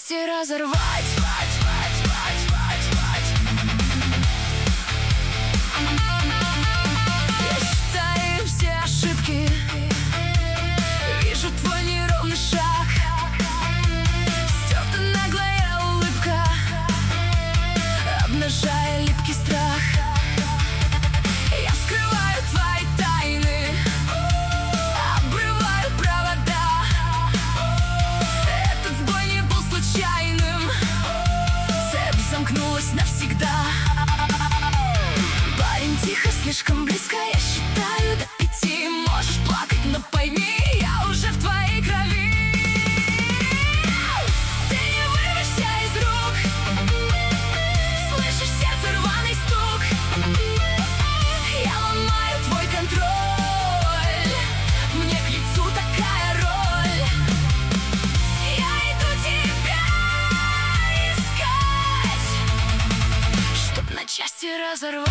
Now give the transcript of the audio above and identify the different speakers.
Speaker 1: части разорвать. Я считаю все ошибки, вижу твой неровный шаг, стерта наглая улыбка, обнажая липкий страх. Я вскрываю твои тайны, обрываю провода. Этот сбой не был случайным, цепь замкнулась навсегда. Парень, тихо, слишком близко, я считаю до 5. Можешь плакать, но пойми, я уже в твоей крови. Ты не вырвешься из рук, слышишь сердце рваный стук. Я ломаю твой контроль, мне к лицу такая роль. Я иду тебя искать, чтоб на части разорвать.